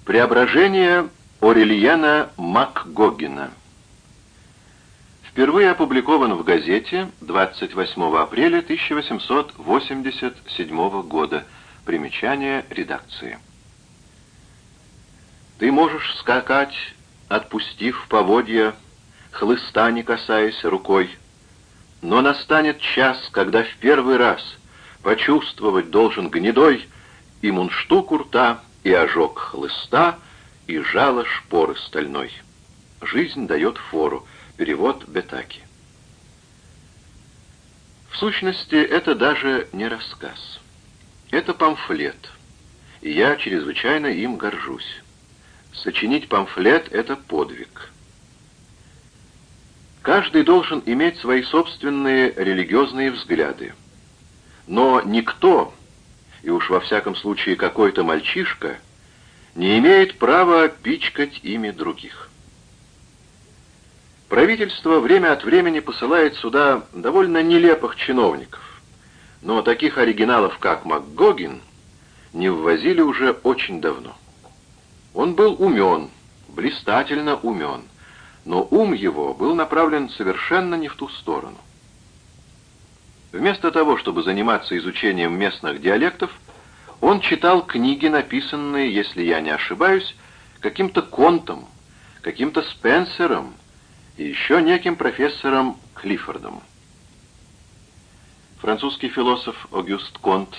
Преображение Орельена МакГогина. Впервые опубликован в газете 28 апреля 1887 года. Примечание редакции. Ты можешь скакать, отпустив поводья, хлыста не касаясь рукой, но настанет час, когда в первый раз почувствовать должен гнедой и мундштук у рта, и ожог хлыста, и жало шпоры стальной. Жизнь дает фору. Перевод Бетаки. В сущности, это даже не рассказ. Это памфлет, и я чрезвычайно им горжусь. Сочинить памфлет — это подвиг. Каждый должен иметь свои собственные религиозные взгляды. Но никто, и уж во всяком случае какой-то мальчишка, не имеет права пичкать ими других. Правительство время от времени посылает сюда довольно нелепых чиновников, но таких оригиналов, как МакГогин, не ввозили уже очень давно. Он был умен, блистательно умен, но ум его был направлен совершенно не в ту сторону. Вместо того, чтобы заниматься изучением местных диалектов, он читал книги, написанные, если я не ошибаюсь, каким-то Контом, каким-то Спенсером и еще неким профессором Клиффордом. Французский философ Огюст Конт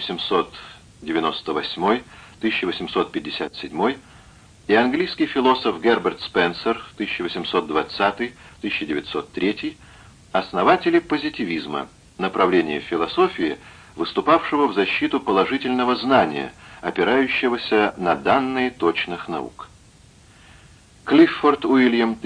1798-1857 и английский философ Герберт Спенсер 1820-1903 основатели позитивизма, направления философии, выступавшего в защиту положительного знания, опирающегося на данные точных наук. Клиффорд Уильям,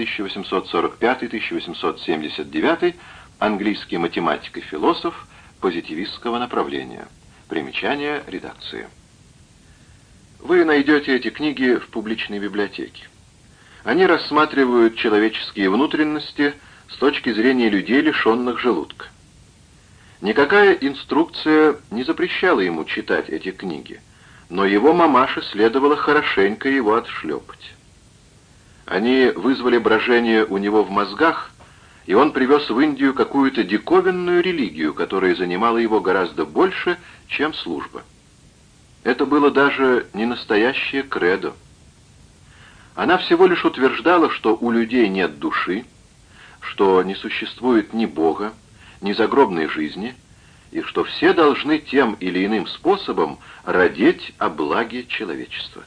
1845-1879, английский математик и философ позитивистского направления. Примечание редакции. Вы найдете эти книги в публичной библиотеке. Они рассматривают человеческие внутренности с точки зрения людей, лишенных желудка. Никакая инструкция не запрещала ему читать эти книги, но его мамаше следовало хорошенько его отшлепать. Они вызвали брожение у него в мозгах, и он привез в Индию какую-то диковинную религию, которая занимала его гораздо больше, чем служба. Это было даже не настоящее кредо. Она всего лишь утверждала, что у людей нет души, что не существует ни Бога, ни загробной жизни, и что все должны тем или иным способом радеть о благе человечества.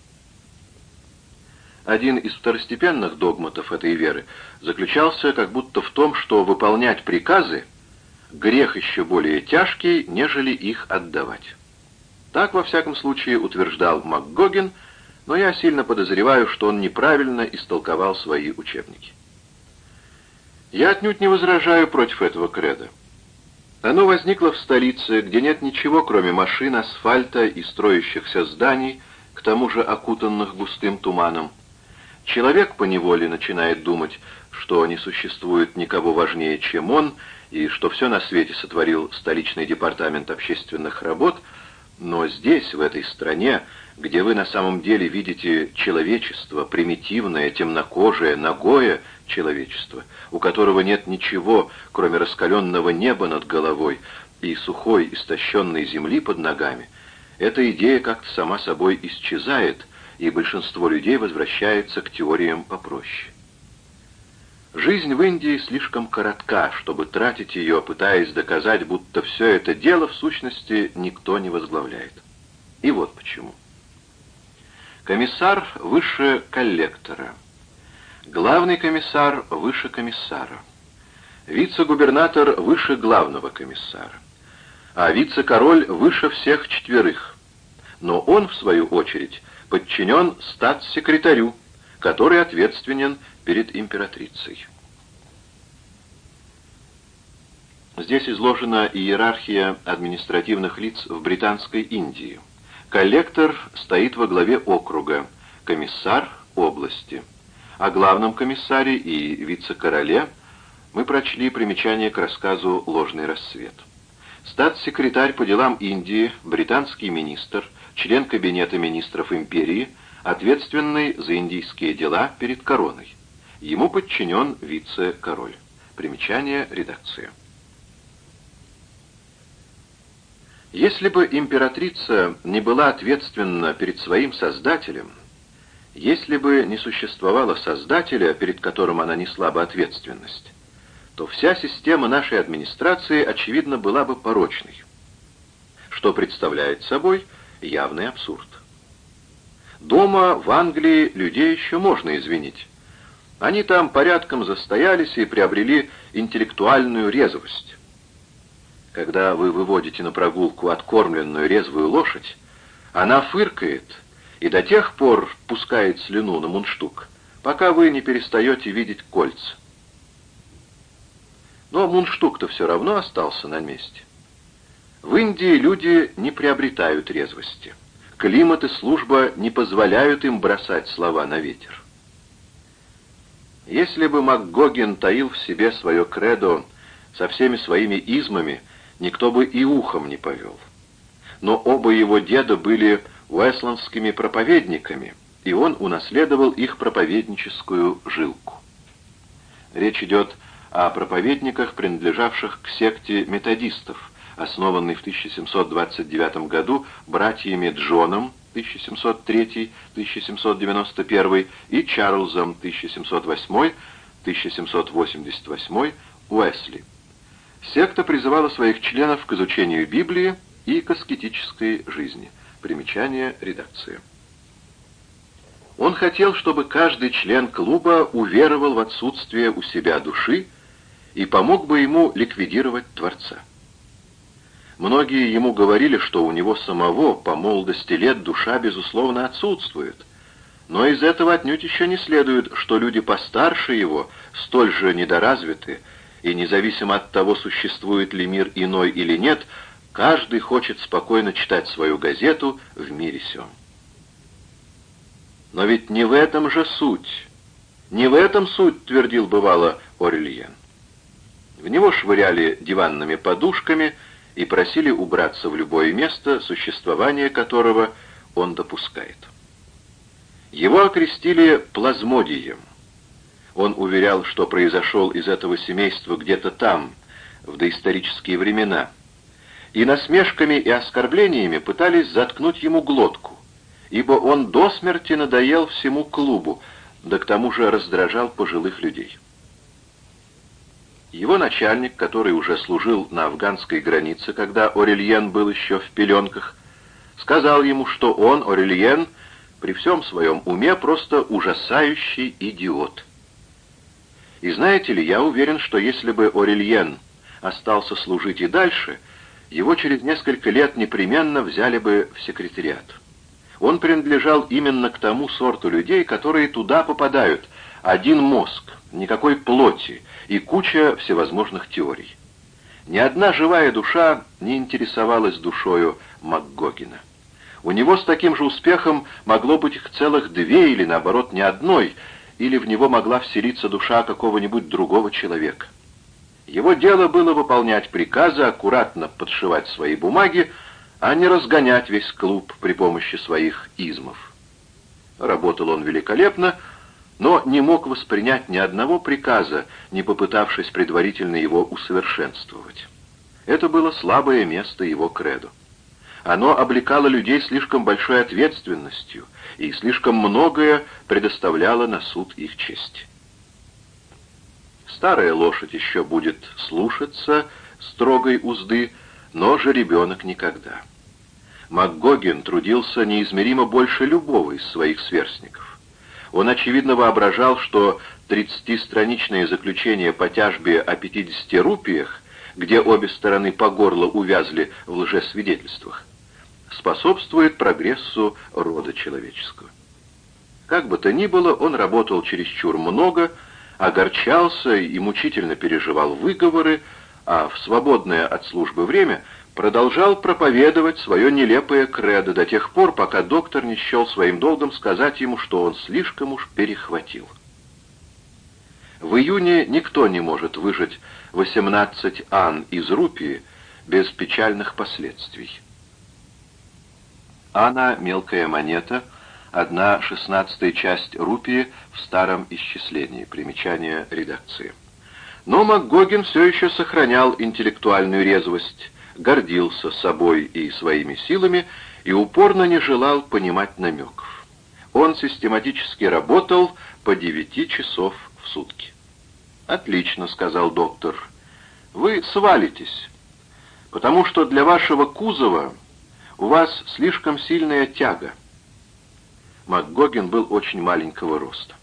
Один из второстепенных догматов этой веры заключался как будто в том, что выполнять приказы — грех еще более тяжкий, нежели их отдавать. Так, во всяком случае, утверждал МакГогин, но я сильно подозреваю, что он неправильно истолковал свои учебники. Я отнюдь не возражаю против этого кредо. Оно возникло в столице, где нет ничего, кроме машин, асфальта и строящихся зданий, к тому же окутанных густым туманом. Человек поневоле начинает думать, что не существует никого важнее, чем он, и что все на свете сотворил столичный департамент общественных работ, но здесь, в этой стране, где вы на самом деле видите человечество, примитивное, темнокожее, нагое человечество, у которого нет ничего, кроме раскаленного неба над головой и сухой, истощенной земли под ногами, эта идея как-то сама собой исчезает, и большинство людей возвращается к теориям попроще. Жизнь в Индии слишком коротка, чтобы тратить ее, пытаясь доказать, будто все это дело в сущности никто не возглавляет. И вот почему. Комиссар выше коллектора. Главный комиссар выше комиссара. Вице-губернатор выше главного комиссара. А вице-король выше всех четверых. Но он, в свою очередь, подчинен статс-секретарю, который ответственен перед императрицей. Здесь изложена иерархия административных лиц в Британской Индии. Коллектор стоит во главе округа, комиссар — области. О главном комиссаре и вице-короле мы прочли примечание к рассказу «Ложный рассвет». Статс-секретарь по делам Индии, британский министр, член кабинета министров империи, ответственный за индийские дела перед короной. Ему подчинен вице-король. Примечание редакции. Если бы императрица не была ответственна перед своим создателем, если бы не существовало создателя, перед которым она несла бы ответственность, то вся система нашей администрации, очевидно, была бы порочной, что представляет собой явный абсурд. Дома в Англии людей еще можно извинить. Они там порядком застоялись и приобрели интеллектуальную резвость. Когда вы выводите на прогулку откормленную резвую лошадь, она фыркает и до тех пор пускает слюну на мундштук, пока вы не перестаете видеть кольца. Но мундштук-то все равно остался на месте. В Индии люди не приобретают резвости. Климат и служба не позволяют им бросать слова на ветер. Если бы МакГогин таил в себе свое кредо со всеми своими измами, никто бы и ухом не повел. Но оба его деда были уэсландскими проповедниками, и он унаследовал их проповедническую жилку. Речь идет о проповедниках, принадлежавших к секте методистов, основанной в 1729 году братьями Джоном 1703-1791 и Чарльзом 1708-1788 Уэсли. Секта призывала своих членов к изучению Библии и к аскетической жизни. Примечание редакции. Он хотел, чтобы каждый член клуба уверовал в отсутствие у себя души и помог бы ему ликвидировать Творца. Многие ему говорили, что у него самого по молодости лет душа, безусловно, отсутствует. Но из этого отнюдь еще не следует, что люди постарше его столь же недоразвиты, и независимо от того, существует ли мир иной или нет, каждый хочет спокойно читать свою газету в мире сём. Но ведь не в этом же суть. Не в этом суть, твердил бывало Орельен. В него швыряли диванными подушками и просили убраться в любое место, существование которого он допускает. Его окрестили плазмодием. Он уверял, что произошел из этого семейства где-то там, в доисторические времена, и насмешками и оскорблениями пытались заткнуть ему глотку, ибо он до смерти надоел всему клубу, да к тому же раздражал пожилых людей. Его начальник, который уже служил на афганской границе, когда Орельен был еще в пеленках, сказал ему, что он, Орельен, при всем своем уме просто ужасающий идиот. И знаете ли, я уверен, что если бы Орельен остался служить и дальше, его через несколько лет непременно взяли бы в секретариат. Он принадлежал именно к тому сорту людей, которые туда попадают. Один мозг, никакой плоти и куча всевозможных теорий. Ни одна живая душа не интересовалась душою МакГогина. У него с таким же успехом могло быть их целых две или, наоборот, ни одной, или в него могла вселиться душа какого-нибудь другого человека. Его дело было выполнять приказы, аккуратно подшивать свои бумаги, а не разгонять весь клуб при помощи своих измов. Работал он великолепно, но не мог воспринять ни одного приказа, не попытавшись предварительно его усовершенствовать. Это было слабое место его кредо. Оно облекало людей слишком большой ответственностью и слишком многое предоставляло на суд их чести. Старая лошадь еще будет слушаться строгой узды, но жеребенок никогда. МакГогин трудился неизмеримо больше любого из своих сверстников. Он, очевидно, воображал, что 30-страничное заключение по тяжбе о 50 рупиях, где обе стороны по горло увязли в лжесвидетельствах, способствует прогрессу рода человеческого. Как бы то ни было, он работал чересчур много, огорчался и мучительно переживал выговоры, а в свободное от службы время продолжал проповедовать свое нелепое кредо до тех пор, пока доктор не счел своим долгом сказать ему, что он слишком уж перехватил. В июне никто не может выжать 18 ан из рупии без печальных последствий. Ана — мелкая монета, 1/16 часть рупии в старом исчислении. Примечание редакции. Но МакГогин все еще сохранял интеллектуальную резвость, гордился собой и своими силами и упорно не желал понимать намеков. Он систематически работал по 9 часов в сутки. «Отлично», — сказал доктор, — «вы свалитесь, потому что для вашего кузова у вас слишком сильная тяга». МакГогин был очень маленького роста.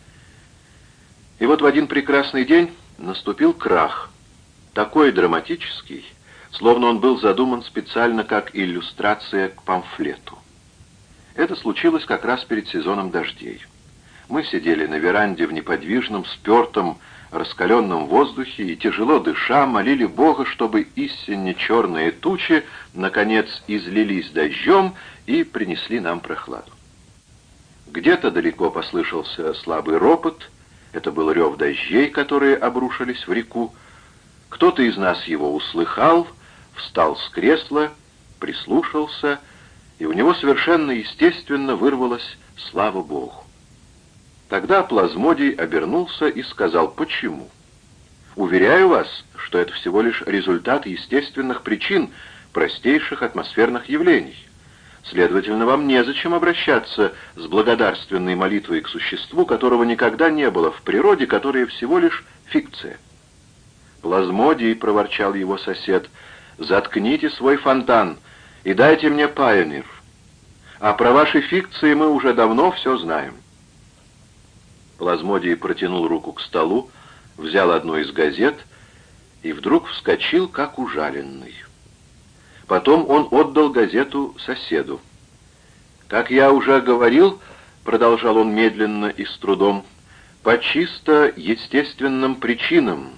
И вот в один прекрасный день наступил крах, такой драматический, словно он был задуман специально как иллюстрация к памфлету. Это случилось как раз перед сезоном дождей. Мы сидели на веранде в неподвижном, спертом, раскаленном воздухе и, тяжело дыша, молили Бога, чтобы истинно черные тучи, наконец, излились дождем и принесли нам прохладу. Где-то далеко послышался слабый ропот, это был рев дождей, которые обрушились в реку. Кто-то из нас его услыхал, встал с кресла, прислушался, и у него совершенно естественно вырвалось «Слава Богу». Тогда Плазмодий обернулся и сказал: «Почему? Уверяю вас, что это всего лишь результат естественных причин, простейших атмосферных явлений. Следовательно, вам незачем обращаться с благодарственной молитвой к существу, которого никогда не было в природе, которое всего лишь фикция». «Плазмодий», — проворчал его сосед, — «заткните свой фонтан и дайте мне Пайонир. А про ваши фикции мы уже давно все знаем». Плазмодий протянул руку к столу, взял одну из газет и вдруг вскочил, как ужаленный. Потом он отдал газету соседу. «Как я уже говорил, — продолжал он медленно и с трудом, — по чисто естественным причинам,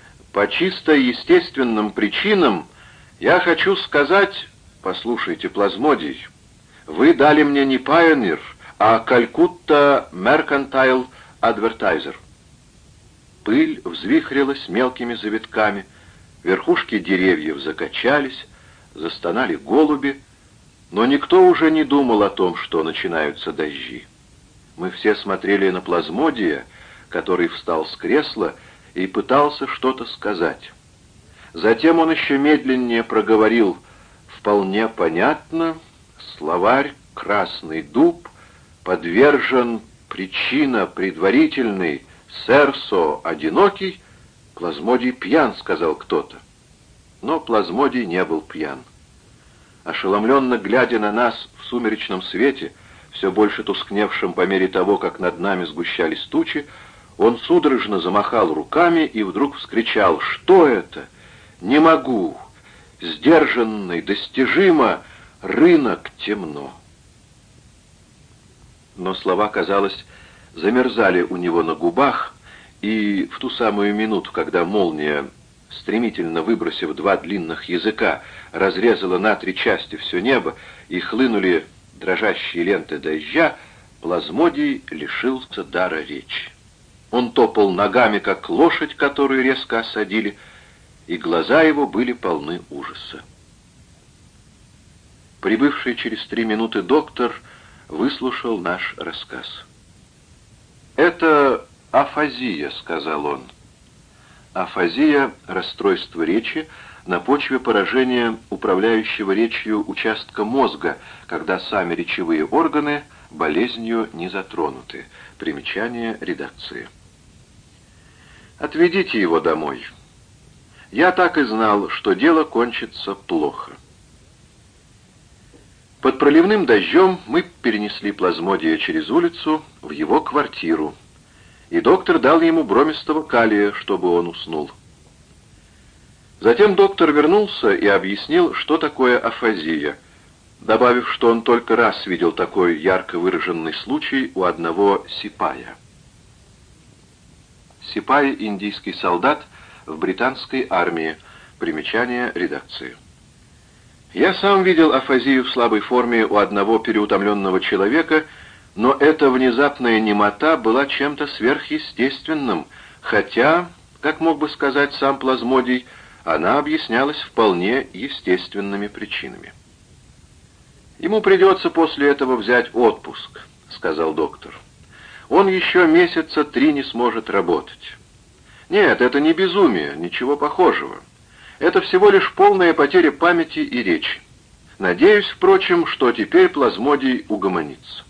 я хочу сказать, послушайте, Плазмодий, вы дали мне не Пайонир, а Калькутта Меркантайл Адвертайзер». Пыль взвихрилась мелкими завитками, верхушки деревьев закачались, застонали голуби, но никто уже не думал о том, что начинаются дожди. Мы все смотрели на Плазмодия, который встал с кресла и пытался что-то сказать. Затем он еще медленнее проговорил: «Вполне понятно, словарь «Красный дуб» подвержен причина предварительной, сэрсо одинокий». «Плазмодий пьян», — сказал кто-то. Но Плазмодий не был пьян. Ошеломленно глядя на нас в сумеречном свете, все больше тускневшем по мере того, как над нами сгущались тучи, он судорожно замахал руками и вдруг вскричал: «Что это? Не могу! Сдержанный, достижимо, рынок темно!» Но слова, казалось, замерзали у него на губах, и в ту самую минуту, когда молния, стремительно выбросив 2 длинных языка, разрезала на 3 части все небо, и хлынули дрожащие ленты дождя, Плазмодий лишился дара речи. Он топал ногами, как лошадь, которую резко осадили, и глаза его были полны ужаса. Прибывший через 3 минуты доктор выслушал наш рассказ. «Это афазия», — сказал он. Афазия — расстройство речи на почве поражения управляющего речью участка мозга, когда сами речевые органы болезнью не затронуты. Примечание редакции. «Отведите его домой. Я так и знал, что дело кончится плохо». Под проливным дождем мы перенесли Плазмодия через улицу в его квартиру, и доктор дал ему бромистого калия, чтобы он уснул. Затем доктор вернулся и объяснил, что такое афазия, добавив, что он только раз видел такой ярко выраженный случай у одного сипая. Сипай — индийский солдат в британской армии. Примечание редакции. Я сам видел афазию в слабой форме у одного переутомленного человека, но эта внезапная немота была чем-то сверхъестественным, хотя, как мог бы сказать сам Плазмодий, она объяснялась вполне естественными причинами. «Ему придется после этого взять отпуск», — сказал доктор. «Он еще месяца 3 не сможет работать». «Нет, это не безумие, ничего похожего. Это всего лишь полная потеря памяти и речи. Надеюсь, впрочем, что теперь Плазмодий угомонится».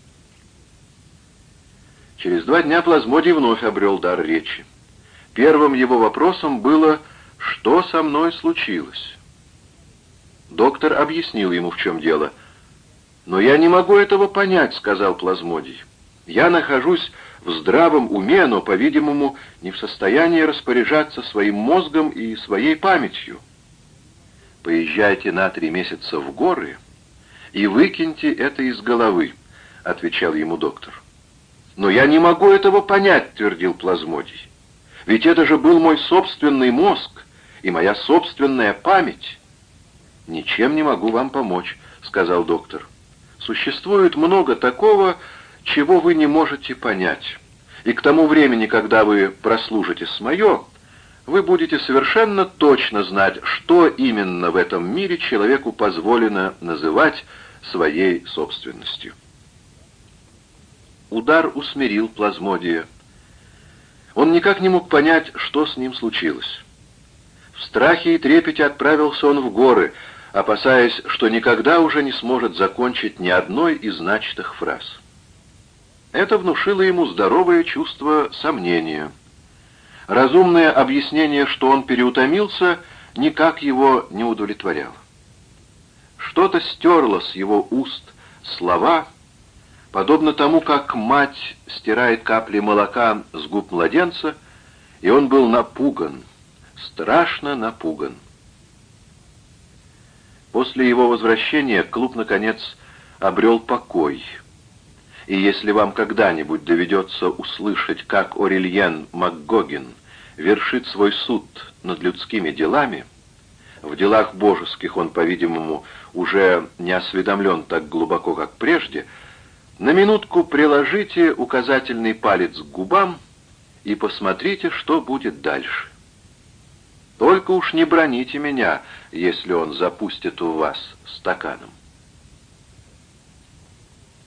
Через 2 дня Плазмодий вновь обрел дар речи. Первым его вопросом было: «Что со мной случилось?» Доктор объяснил ему, в чем дело. «Но я не могу этого понять», — сказал Плазмодий. «Я нахожусь в здравом уме, но, по-видимому, не в состоянии распоряжаться своим мозгом и своей памятью». «Поезжайте на 3 месяца в горы и выкиньте это из головы», — отвечал ему доктор. «Но я не могу этого понять», — твердил Плазмодий. «Ведь это же был мой собственный мозг и моя собственная память». «Ничем не могу вам помочь», — сказал доктор. «Существует много такого, чего вы не можете понять. И к тому времени, когда вы прослушаете мое, вы будете совершенно точно знать, что именно в этом мире человеку позволено называть своей собственностью». Удар усмирил Плазмодия. Он никак не мог понять, что с ним случилось. В страхе и трепете отправился он в горы, опасаясь, что никогда уже не сможет закончить ни одной из начатых фраз. Это внушило ему здоровое чувство сомнения. Разумное объяснение, что он переутомился, никак его не удовлетворяло. Что-то стерло с его уст слова, подобно тому, как мать стирает капли молока с губ младенца, и он был напуган, страшно напуган. После его возвращения клуб, наконец, обрел покой. И если вам когда-нибудь доведется услышать, как Орельен МакГогин вершит свой суд над людскими делами, в делах божеских он, по-видимому, уже не осведомлен так глубоко, как прежде, на минутку приложите указательный палец к губам и посмотрите, что будет дальше. Только уж не броните меня, если он запустит у вас стаканом.